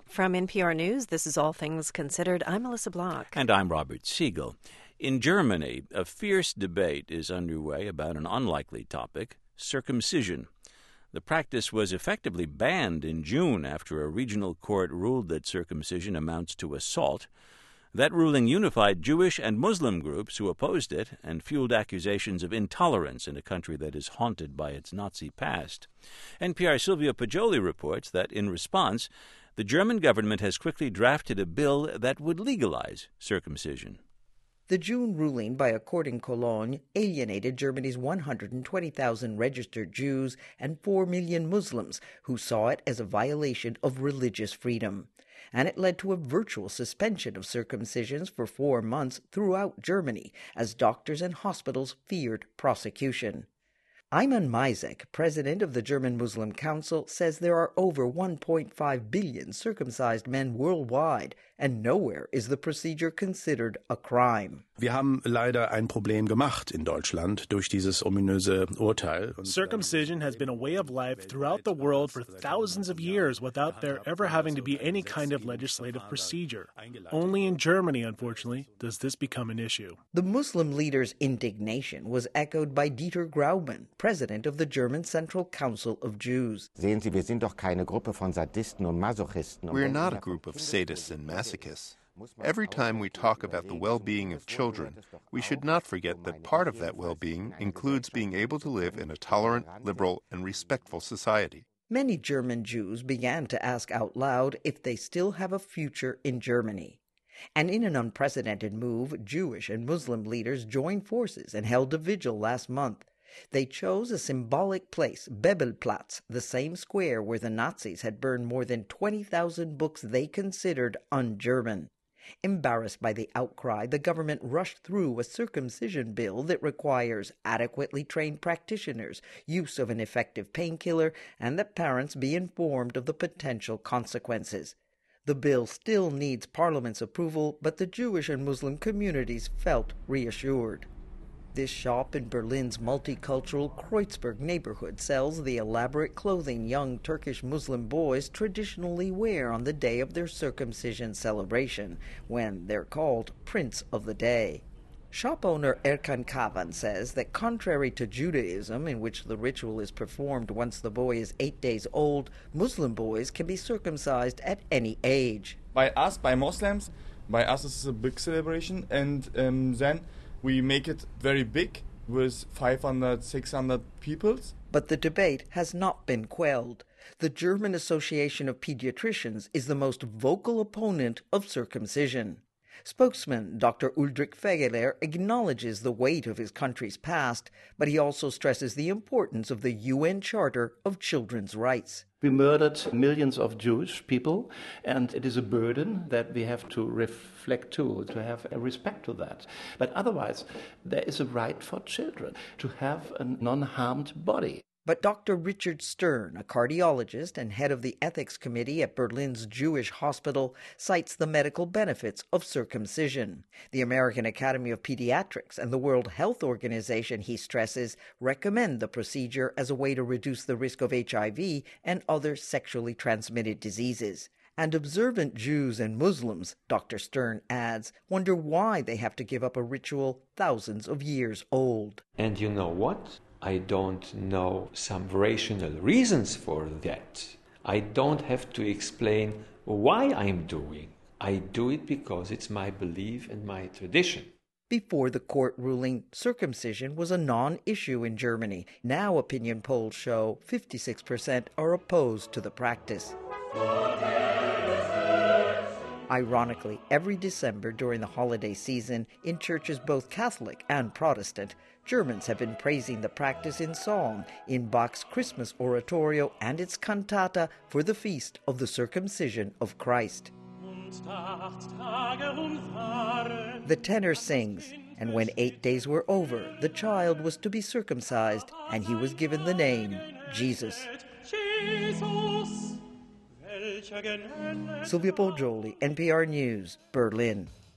From NPR News, this is All Things Considered. I'm Melissa Block. And I'm Robert Siegel. In Germany, a fierce debate is underway about an unlikely topic, circumcision. The practice was effectively banned in June after a regional court ruled that circumcision amounts to assault. That ruling unified Jewish and Muslim groups who opposed it and fueled accusations of intolerance in a country that is haunted by its Nazi past. NPR's Silvia Poggioli reports that, in response, the German government has quickly drafted a bill that would legalize circumcision. The June ruling by a court in Cologne alienated Germany's 120,000 registered Jews and 4 million Muslims who saw it as a violation of religious freedom. And it led to a virtual suspension of circumcisions for 4 months throughout Germany as doctors and hospitals feared prosecution. Ayman Maisek, president of the German Muslim Council, says there are over 1.5 billion circumcised men worldwide, and nowhere is the procedure considered a crime. Wir haben leider ein Problem gemacht in Deutschland durch dieses ominöse Urteil. Circumcision has been a way of life throughout the world for thousands of years without there ever having to be any kind of legislative procedure. Only in Germany, unfortunately, does this become an issue. The Muslim leader's indignation was echoed by Dieter Graumann, president of the German Central Council of Jews. Sehen Sie, wir sind doch keine Gruppe von Sadisten und Masochisten. We're not a group of sadists and masochists. Every time we talk about the well-being of children, we should not forget that part of that well-being includes being able to live in a tolerant, liberal, and respectful society. Many German Jews began to ask out loud if they still have a future in Germany. And in an unprecedented move, Jewish and Muslim leaders joined forces and held a vigil last month. They chose a symbolic place, Bebelplatz, the same square where the Nazis had burned more than 20,000 books they considered un-German. Embarrassed by the outcry, the government rushed through a circumcision bill that requires adequately trained practitioners, use of an effective painkiller, and that parents be informed of the potential consequences. The bill still needs Parliament's approval, but the Jewish and Muslim communities felt reassured. This shop in Berlin's multicultural Kreuzberg neighborhood sells the elaborate clothing young Turkish Muslim boys traditionally wear on the day of their circumcision celebration, when they're called Prince of the Day. Shop owner Erkan Kavan says that contrary to Judaism, in which the ritual is performed once the boy is 8 days old, Muslim boys can be circumcised at any age. By Muslims, this is a big celebration, and then we make it very big with 500, 600 people. But the debate has not been quelled. The German Association of Pediatricians is the most vocal opponent of circumcision. Spokesman Dr. Ulrich Fegeler acknowledges the weight of his country's past, but he also stresses the importance of the UN Charter of Children's Rights. We murdered millions of Jewish people, and it is a burden that we have to reflect to have a respect to that. But otherwise, there is a right for children to have a non-harmed body. But Dr. Richard Stern, a cardiologist and head of the ethics committee at Berlin's Jewish Hospital, cites the medical benefits of circumcision. The American Academy of Pediatrics and the World Health Organization, he stresses, recommend the procedure as a way to reduce the risk of HIV and other sexually transmitted diseases. And observant Jews and Muslims, Dr. Stern adds, wonder why they have to give up a ritual thousands of years old. And you know what? I don't know some rational reasons for that. I don't have to explain why I'm doing. I do it because it's my belief and my tradition. Before the court ruling, circumcision was a non-issue in Germany. Now opinion polls show 56% are opposed to the practice. Ironically, every December during the holiday season, in churches both Catholic and Protestant, Germans have been praising the practice in song, in Bach's Christmas oratorio and its cantata for the feast of the circumcision of Christ. The tenor sings, and when 8 days were over, the child was to be circumcised, and he was given the name Jesus. Silvia Poggioli, NPR News, Berlin.